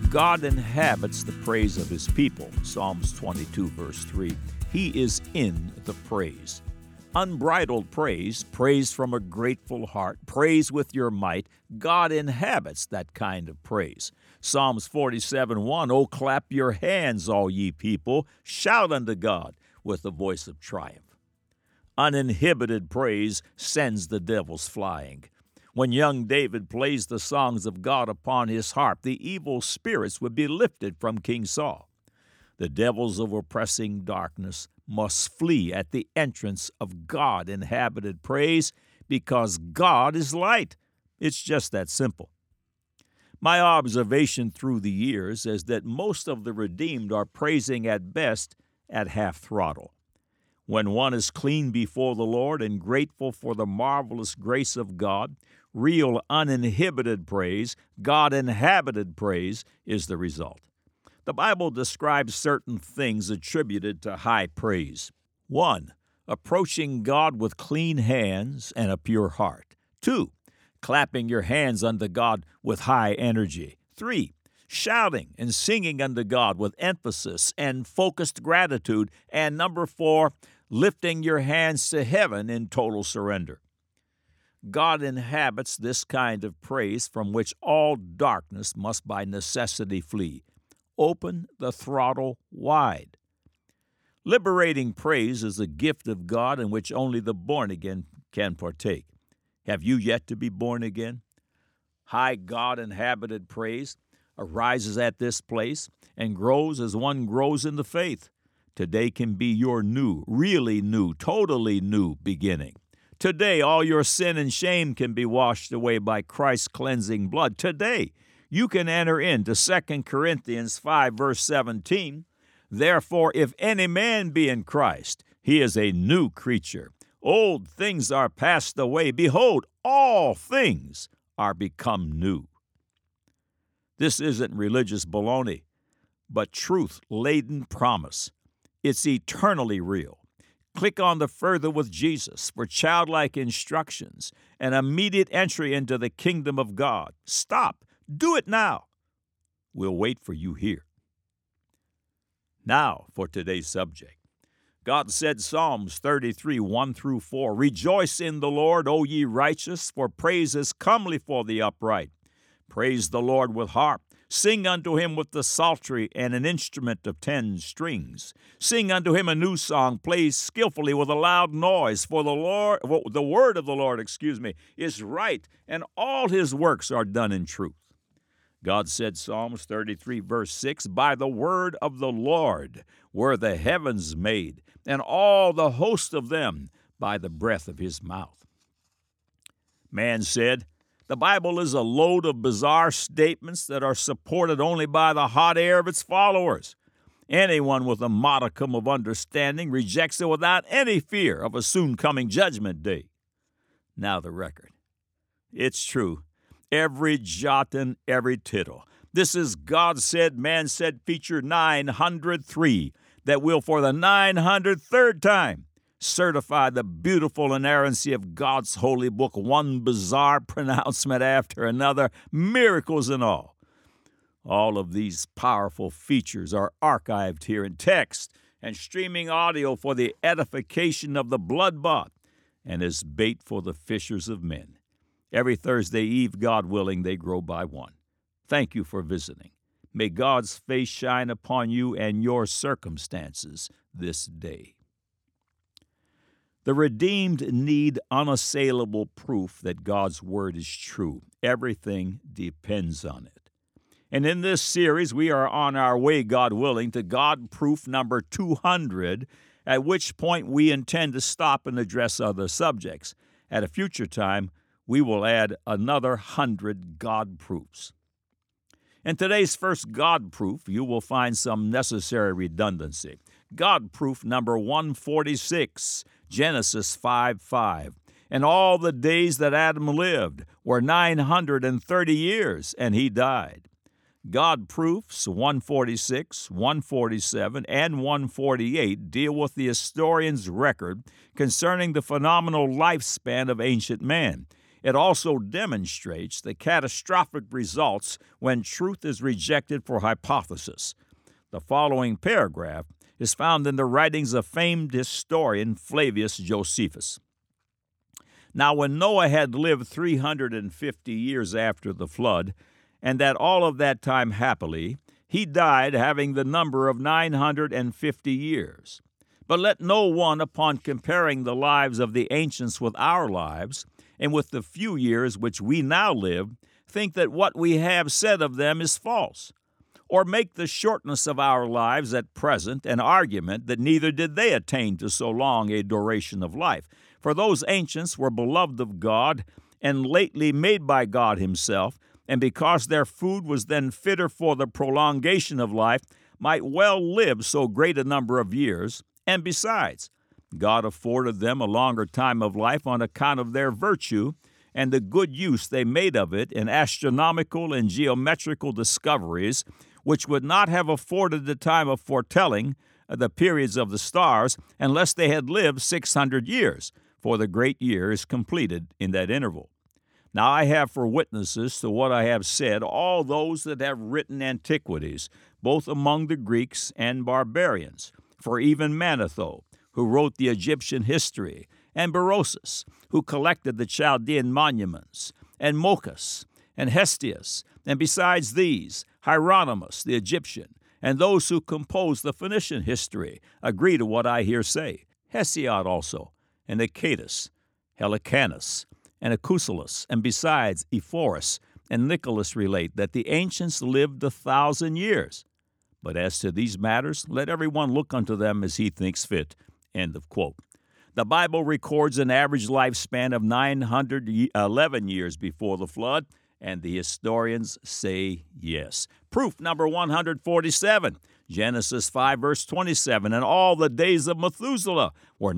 God inhabits the praise of his people. Psalms 22, verse 3. He is in the praise. Unbridled praise, praise from a grateful heart, praise with your might. God inhabits that kind of praise. Psalms 47:1. Oh, clap your hands, all ye people. Shout unto God with the voice of triumph. Uninhibited praise sends the devils flying. When young David plays the songs of God upon his harp, the evil spirits would be lifted from King Saul. The devils of oppressing darkness must flee at the entrance of God-inhabited praise because God is light. It's just that simple. My observation through the years is that most of the redeemed are praising at best at half throttle. When one is clean before the Lord and grateful for the marvelous grace of God, real uninhibited praise, God-inhabited praise, is the result. The Bible describes certain things attributed to high praise. 1. Approaching God with clean hands and a pure heart. 2. Clapping your hands unto God with high energy. 3. Shouting and singing unto God with emphasis and focused gratitude. And number 4, lifting your hands to heaven in total surrender. God inhabits this kind of praise from which all darkness must by necessity flee. Open the throttle wide. Liberating praise is a gift of God in which only the born-again can partake. Have you yet to be born again? High God-inhabited praise arises at this place and grows as one grows in the faith. Today can be your new, really new, totally new beginning. Today, all your sin and shame can be washed away by Christ's cleansing blood. Today, you can enter into 2 Corinthians 5, verse 17. Therefore, if any man be in Christ, he is a new creature. Old things are passed away. Behold, all things are become new. This isn't religious baloney, but truth-laden promise. It's eternally real. Click on the Further with Jesus for childlike instructions and immediate entry into the kingdom of God. Stop. Do it now. We'll wait for you here. Now for today's subject. God said, Psalms 33, 1 through 4, Rejoice in the Lord, O ye righteous, for praise is comely for the upright. Praise the Lord with harp. Sing unto him with the psaltery and an instrument of 10 strings. Sing unto him a new song, play skillfully with a loud noise. For the word of the Lord, is right, and all his works are done in truth. God said, Psalms 33, verse 6, By the word of the Lord were the heavens made, and all the host of them by the breath of his mouth. Man said, the Bible is a load of bizarre statements that are supported only by the hot air of its followers. Anyone with a modicum of understanding rejects it without any fear of a soon-coming judgment day. Now the record. It's true. Every jot and every tittle. This is God Said, Man Said, feature 903, that will for the 903rd time certify the beautiful inerrancy of God's holy book, one bizarre pronouncement after another, miracles and all. All of these powerful features are archived here in text and streaming audio for the edification of the blood-bought and as bait for the fishers of men. Every Thursday Eve, God willing, they grow by one. Thank you for visiting. May God's face shine upon you and your circumstances this day. The redeemed need unassailable proof that God's word is true. Everything depends on it. And in this series, we are on our way, God willing, to God proof number 200, at which point we intend to stop and address other subjects. At a future time, we will add another 100 God proofs. In today's first God proof, you will find some necessary redundancy. God proof number 146, Genesis 5:5. And all the days that Adam lived were 930 years, and he died. God proofs 146, 147, and 148 deal with the historian's record concerning the phenomenal lifespan of ancient man. It also demonstrates the catastrophic results when truth is rejected for hypothesis. The following paragraph is found in the writings of famed historian Flavius Josephus. Now, when Noah had lived 350 years after the flood, and that all of that time happily, he died having the number of 950 years. But let no one, upon comparing the lives of the ancients with our lives, and with the few years which we now live, think that what we have said of them is false, or make the shortness of our lives at present an argument that neither did they attain to so long a duration of life. For those ancients were beloved of God, and lately made by God himself, and because their food was then fitter for the prolongation of life, might well live so great a number of years. And besides, God afforded them a longer time of life on account of their virtue, and the good use they made of it in astronomical and geometrical discoveries, which would not have afforded the time of foretelling the periods of the stars unless they had lived 600 years, for the great year is completed in that interval. Now I have for witnesses to what I have said all those that have written antiquities, both among the Greeks and barbarians, for even Manetho, who wrote the Egyptian history, and Berosus, who collected the Chaldean monuments, and Mochus, and Hestius, and besides these, Hieronymus the Egyptian, and those who composed the Phoenician history, agree to what I here say. Hesiod also, and Achatus, Helicanus, and Acusilus, and besides Ephorus and Nicholas relate that the ancients lived 1,000 years. But as to these matters, let everyone look unto them as he thinks fit. End of quote. The Bible records an average lifespan of 911 years before the flood, and the historians say yes. Proof number 147, Genesis 5, verse 27, and all the days of Methuselah were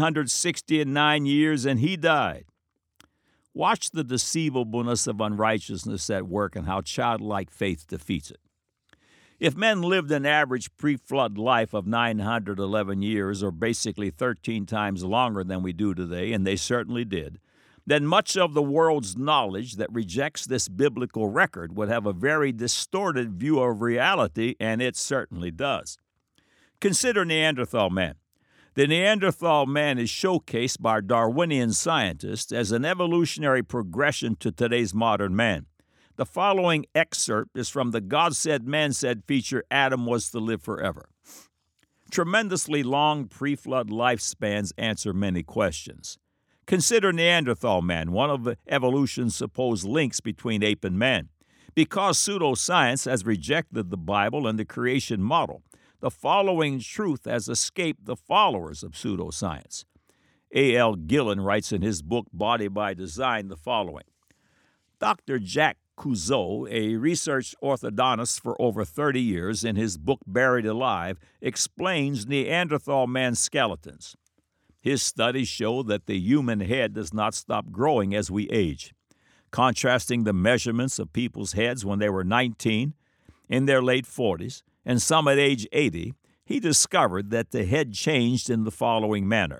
969 years, and he died. Watch the deceivableness of unrighteousness at work and how childlike faith defeats it. If men lived an average pre-flood life of 911 years, or basically 13 times longer than we do today, and they certainly did, then much of the world's knowledge that rejects this biblical record would have a very distorted view of reality, and it certainly does. Consider Neanderthal man. The Neanderthal man is showcased by Darwinian scientists as an evolutionary progression to today's modern man. The following excerpt is from the God Said, Man Said feature, Adam Was to Live Forever. Tremendously long pre-flood lifespans answer many questions. Consider Neanderthal man, one of evolution's supposed links between ape and man. Because pseudoscience has rejected the Bible and the creation model, the following truth has escaped the followers of pseudoscience. A.L. Gillen writes in his book, Body by Design, the following. Dr. Jack Couzeau, a research orthodontist for over 30 years, in his book Buried Alive, explains Neanderthal man's skeletons. His studies show that the human head does not stop growing as we age. Contrasting the measurements of people's heads when they were 19, in their late 40s, and some at age 80, he discovered that the head changed in the following manner.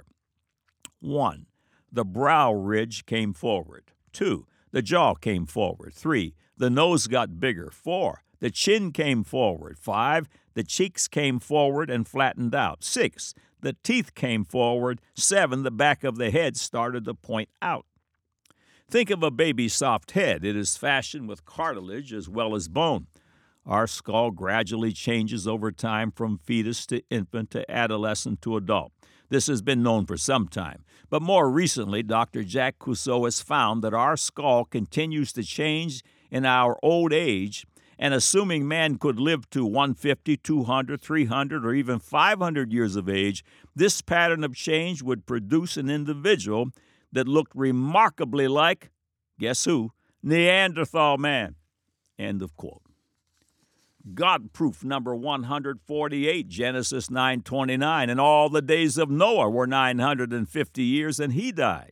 1. The brow ridge came forward. 2. The jaw came forward. 3. The nose got bigger. 4. The chin came forward. 5. The cheeks came forward and flattened out. 6. The teeth came forward. 7. The back of the head started to point out. Think of a baby's soft head. It is fashioned with cartilage as well as bone. Our skull gradually changes over time from fetus to infant to adolescent to adult. This has been known for some time. But more recently, Dr. Jack Couzeau has found that our skull continues to change in our old age, and assuming man could live to 150, 200, 300, or even 500 years of age, this pattern of change would produce an individual that looked remarkably like, guess who? Neanderthal man. End of quote. God proof number 148, Genesis 9:29, and all the days of Noah were 950 years, and he died.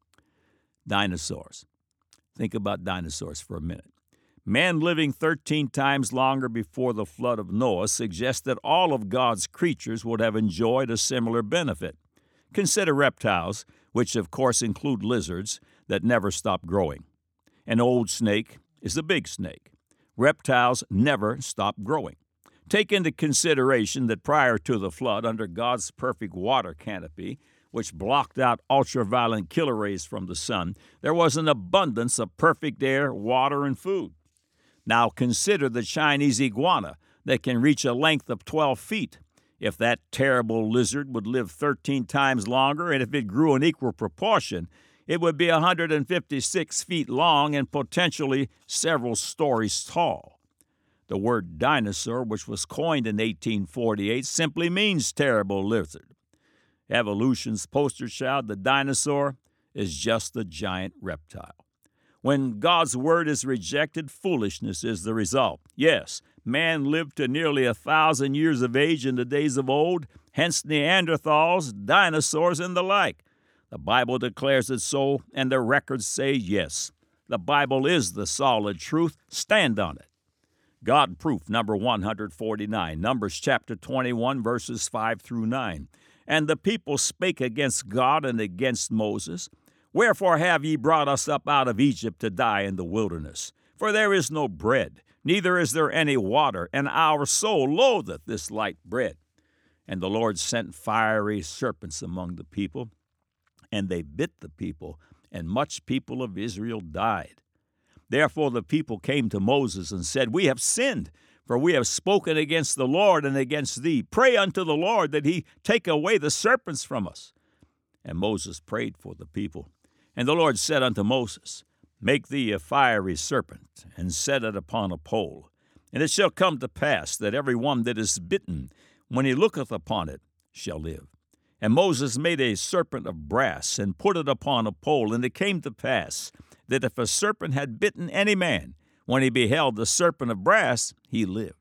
Dinosaurs. Think about dinosaurs for a minute. Man living 13 times longer before the flood of Noah suggests that all of God's creatures would have enjoyed a similar benefit. Consider reptiles, which of course include lizards. that never stop growing. An old snake is a big snake. Reptiles never stop growing. Take into consideration that prior to the flood, under God's perfect water canopy, which blocked out ultraviolet killer rays from the sun, there was an abundance of perfect air, water, and food. Now consider the Chinese iguana that can reach a length of 12 feet. If that terrible lizard would live 13 times longer, and if it grew in equal proportion, it would be 156 feet long and potentially several stories tall. The word dinosaur, which was coined in 1848, simply means terrible lizard. Evolution's poster child, the dinosaur, is just a giant reptile. When God's word is rejected, foolishness is the result. Yes, man lived to nearly 1,000 years of age in the days of old, hence Neanderthals, dinosaurs, and the like. The Bible declares it so, and the records say yes. The Bible is the solid truth. Stand on it. God proof number 149, Numbers chapter 21, verses 5 through 9. And the people spake against God and against Moses. Wherefore have ye brought us up out of Egypt to die in the wilderness? For there is no bread, neither is there any water, and our soul loatheth this light bread. And the Lord sent fiery serpents among the people, and they bit the people, and much people of Israel died. Therefore the people came to Moses and said, We have sinned, for we have spoken against the Lord and against thee. Pray unto the Lord that he take away the serpents from us. And Moses prayed for the people. And the Lord said unto Moses, Make thee a fiery serpent, and set it upon a pole. And it shall come to pass that every one that is bitten, when he looketh upon it, shall live. And Moses made a serpent of brass, and put it upon a pole. And it came to pass that if a serpent had bitten any man, when he beheld the serpent of brass, he lived.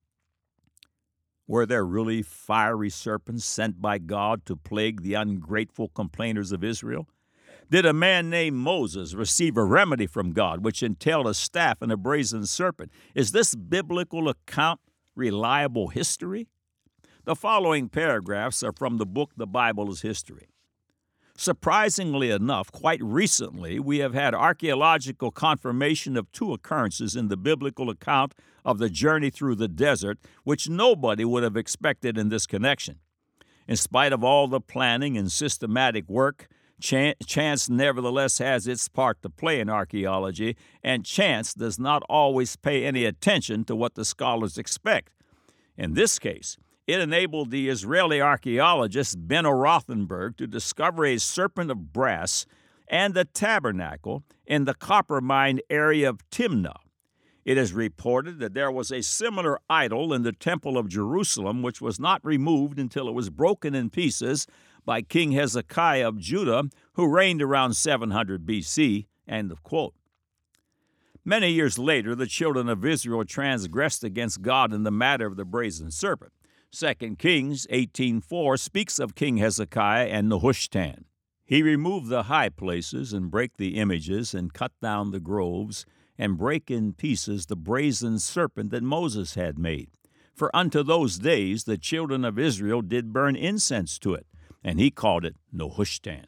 Were there really fiery serpents sent by God to plague the ungrateful complainers of Israel? Did a man named Moses receive a remedy from God, which entailed a staff and a brazen serpent? Is this biblical account reliable history? The following paragraphs are from the book The Bible is History. Surprisingly enough, quite recently, we have had archaeological confirmation of two occurrences in the biblical account of the journey through the desert, which nobody would have expected in this connection. In spite of all the planning and systematic work, chance nevertheless has its part to play in archaeology, and chance does not always pay any attention to what the scholars expect. In this case, it enabled the Israeli archaeologist Benno Rothenberg to discover a serpent of brass and a tabernacle in the copper mine area of Timnah. It is reported that there was a similar idol in the Temple of Jerusalem, which was not removed until it was broken in pieces by King Hezekiah of Judah, who reigned around 700 B.C., end of quote. Many years later, the children of Israel transgressed against God in the matter of the brazen serpent. 2 Kings 18:4 speaks of King Hezekiah and Nehushtan. He removed the high places and brake the images and cut down the groves and brake in pieces the brazen serpent that Moses had made. For unto those days the children of Israel did burn incense to it, and he called it Nehushtan.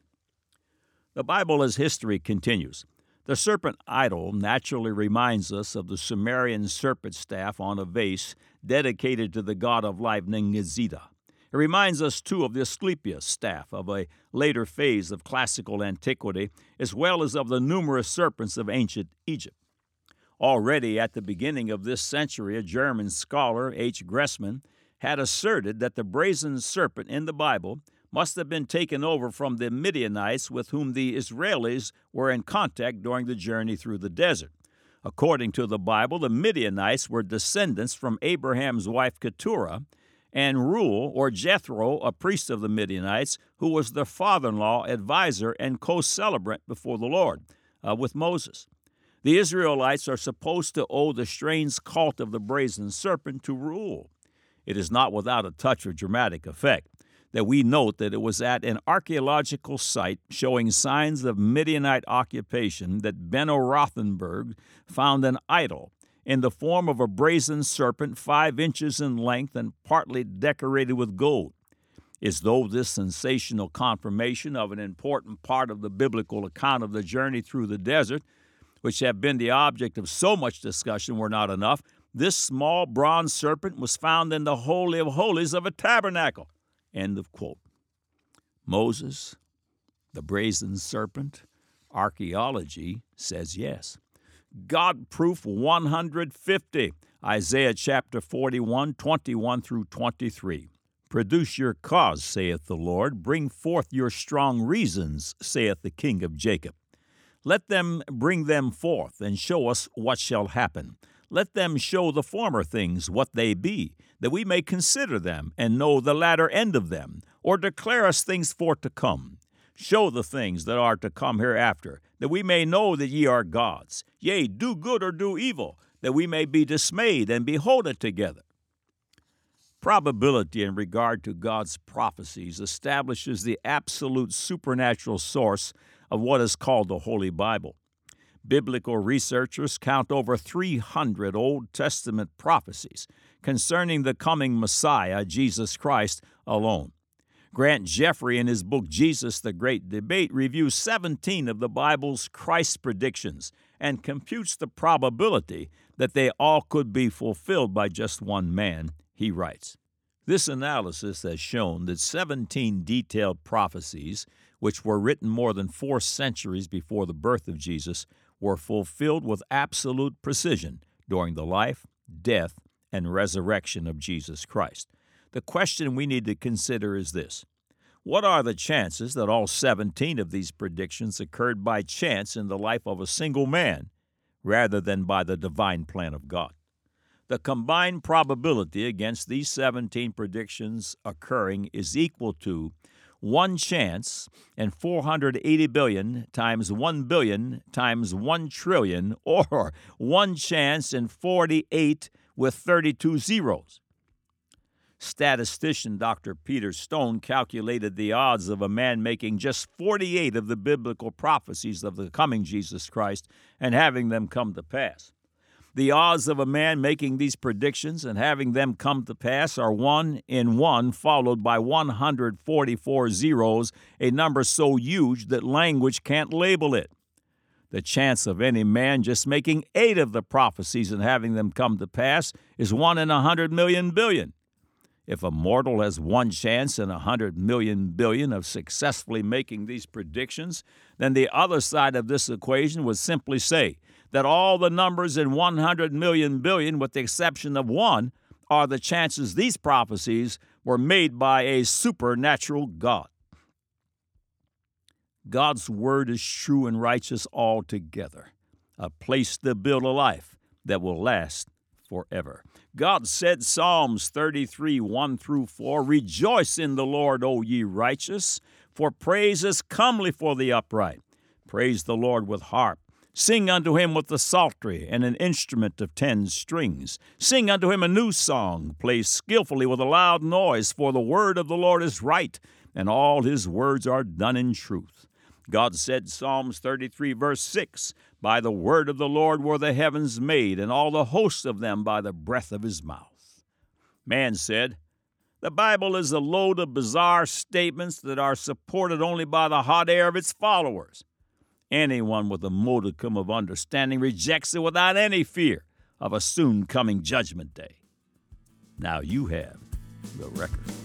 The Bible as History continues. The serpent idol naturally reminds us of the Sumerian serpent staff on a vase dedicated to the god of life Ningizida. It reminds us, too, of the Asclepius staff of a later phase of classical antiquity, as well as of the numerous serpents of ancient Egypt. Already at the beginning of this century, a German scholar, H. Gressman, had asserted that the brazen serpent in the Bible must have been taken over from the Midianites with whom the Israelis were in contact during the journey through the desert. According to the Bible, the Midianites were descendants from Abraham's wife Keturah, and Reuel, or Jethro, a priest of the Midianites, who was their father-in-law, advisor, and co-celebrant before the Lord with Moses. The Israelites are supposed to owe the strange cult of the brazen serpent to Reuel. It is not without a touch of dramatic effect that we note that it was at an archaeological site showing signs of Midianite occupation that Benno Rothenberg found an idol in the form of a brazen serpent 5 inches in length and partly decorated with gold. As though this sensational confirmation of an important part of the biblical account of the journey through the desert, which have been the object of so much discussion, were not enough, this small bronze serpent was found in the Holy of Holies of a tabernacle. End of quote. Moses, the brazen serpent, archaeology says yes. God proof 150, Isaiah chapter 41, 21 through 23. Produce your cause, saith the Lord. Bring forth your strong reasons, saith the King of Jacob. Let them bring them forth, and show us what shall happen. Let them show the former things what they be, that we may consider them, and know the latter end of them, or declare us things for to come. Show the things that are to come hereafter, that we may know that ye are gods. Yea, do good or do evil, that we may be dismayed and behold it together. Probability in regard to God's prophecies establishes the absolute supernatural source of what is called the Holy Bible. Biblical researchers count over 300 Old Testament prophecies concerning the coming Messiah, Jesus Christ, alone. Grant Jeffrey, in his book Jesus, the Great Debate, reviews 17 of the Bible's Christ predictions and computes the probability that they all could be fulfilled by just one man. He writes, "This analysis has shown that 17 detailed prophecies, which were written more than 4 centuries before the birth of Jesus, were fulfilled with absolute precision during the life, death, and resurrection of Jesus Christ. The question we need to consider is this: what are the chances that all 17 of these predictions occurred by chance in the life of a single man, rather than by the divine plan of God? The combined probability against these 17 predictions occurring is equal to 1 chance in 480 billion times 1 billion times 1 trillion, or 1 chance in 48 with 32 zeros. Statistician Dr. Peter Stone calculated the odds of a man making just 48 of the biblical prophecies of the coming Jesus Christ and having them come to pass. The odds of a man making these predictions and having them come to pass are 1 in 1 followed by 144 zeros, a number so huge that language can't label it. The chance of any man just making 8 of the prophecies and having them come to pass is 1 in 100 million billion. If a mortal has 1 chance in 100 million billion of successfully making these predictions, then the other side of this equation would simply say that all the numbers in 100 million billion, with the exception of 1, are the chances these prophecies were made by a supernatural God. God's word is true and righteous altogether, a place to build a life that will last forever. God said, Psalms 33, 1 through 4, "Rejoice in the Lord, O ye righteous, for praise is comely for the upright. Praise the Lord with harp. Sing unto him with the psaltery and an instrument of 10 strings. Sing unto him a new song. Play skillfully with a loud noise, for the word of the Lord is right, and all his words are done in truth." God said, Psalms 33, verse 6, "By the word of the Lord were the heavens made, and all the hosts of them by the breath of his mouth." Man said, "The Bible is a load of bizarre statements that are supported only by the hot air of its followers. Anyone with a modicum of understanding rejects it without any fear of a soon coming judgment day." Now you have the record.